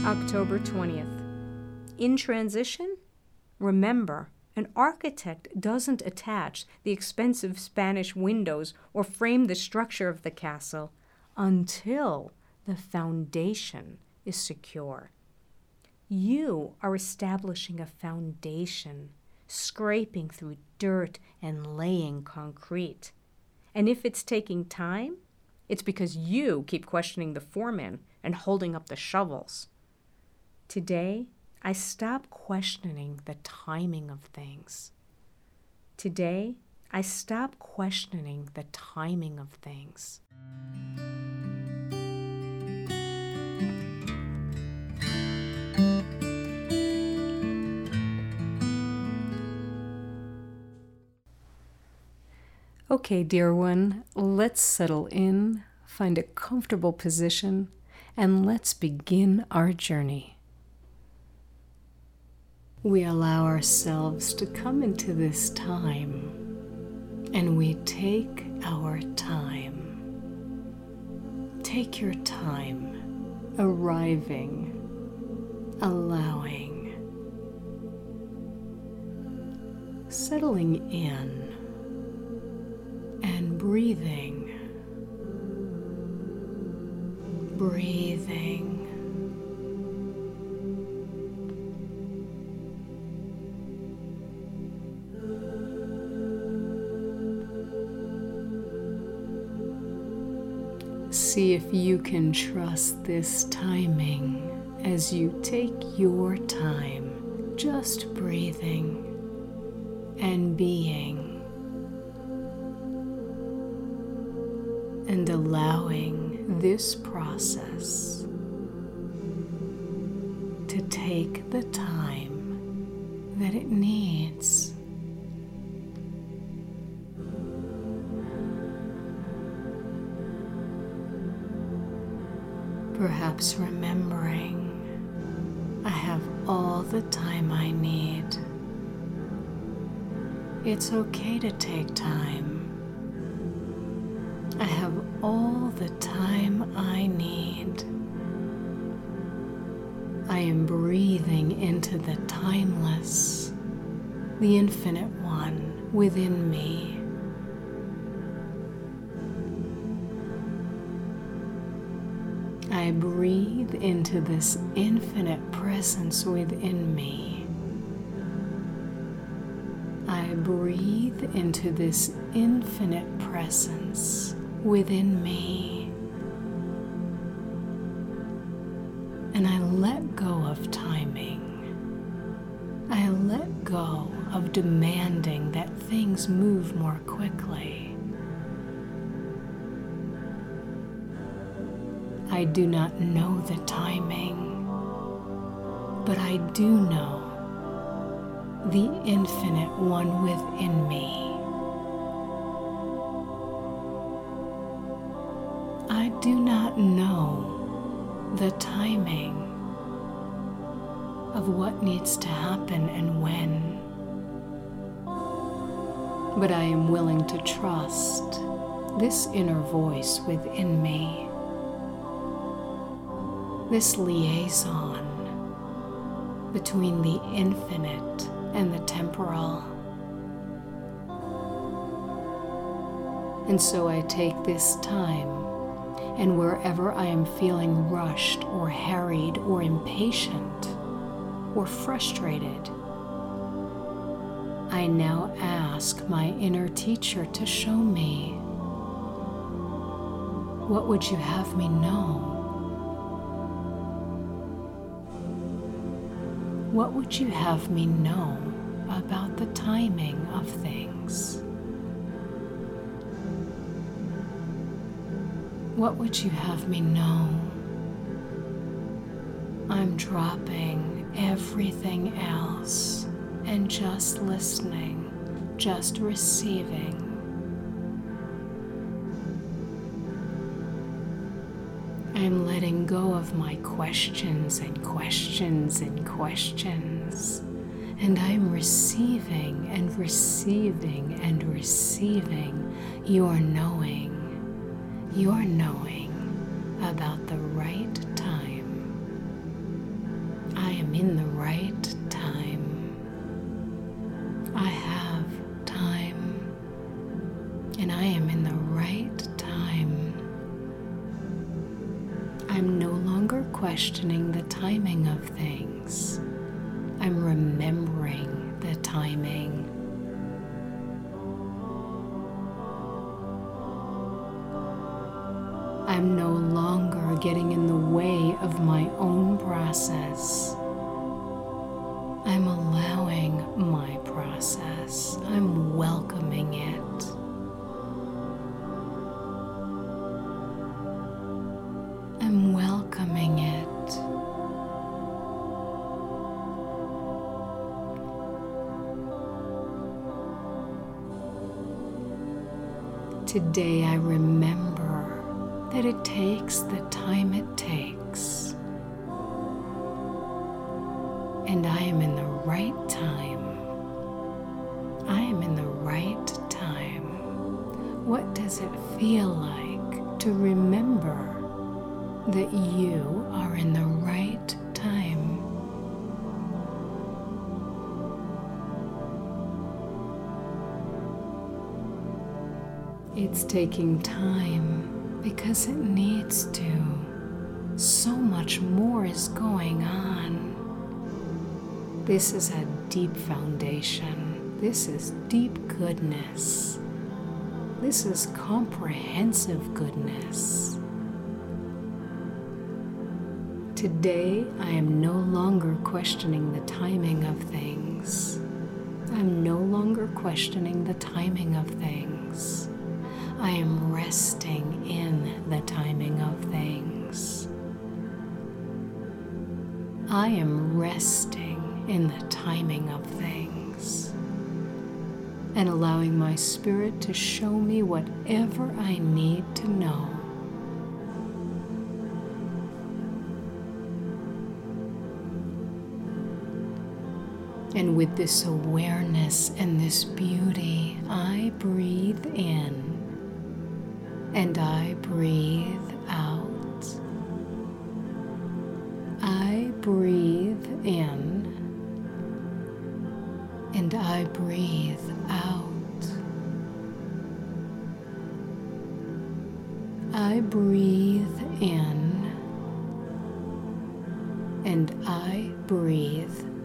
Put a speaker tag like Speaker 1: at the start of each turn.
Speaker 1: October 20th. In transition, remember, an architect doesn't attach the expensive Spanish windows or frame the structure of the castle until the foundation is secure. You are establishing a foundation, scraping through dirt and laying concrete. And if it's taking time, it's because you keep questioning the foreman and holding up the shovels. Today, I stop questioning the timing of things. Today, I stop questioning the timing of things. Okay, dear one, let's settle in, find a comfortable position, and let's begin our journey. We allow ourselves to come into this time, and we take our time. Take your time, arriving, allowing, settling in, and breathing. See if you can trust this timing as you take your time, just breathing and being, and allowing this process to take the time that it needs. Perhaps remembering, I have all the time I need. It's okay to take time. I have all the time I need. I am breathing into the timeless, the infinite one within me. I breathe into this infinite presence within me. I breathe into this infinite presence within me. And I let go of timing. I let go of demanding that things move more quickly. I do not know the timing, but I do know the infinite one within me. I do not know the timing of what needs to happen and when, but I am willing to trust this inner voice within me. This liaison between the infinite and the temporal. And so I take this time, and wherever I am feeling rushed or harried or impatient or frustrated, I now ask my inner teacher to show me, what would you have me know? What would you have me know about the timing of things? What would you have me know? I'm dropping everything else and just listening, just receiving. I'm letting go of my questions and questions and questions, and I'm receiving and receiving and receiving your knowing about the right time.
Speaker 2: am in the right time. I have time, and I am in the right time. I'm no longer questioning the timing of things. I'm remembering the timing. I'm no longer getting in the way of my own process. I'm allowing my process. I'm welcoming it. I'm welcoming it. Today I remember that it takes the time it takes. And I am in the right time. I am in the right time. What does it feel like to remember that you are in the right time? It's taking time because it needs to. So much more is going on. This is a deep foundation. This is deep goodness. This is comprehensive goodness. Today, I am no longer questioning the timing of things. I'm no longer questioning the timing of things. I am resting in the timing of things. I am resting in the timing of things and allowing my spirit to show me whatever I need to know. And with this awareness and this beauty, I breathe in and I breathe out. I breathe in and I breathe out. I breathe in and I breathe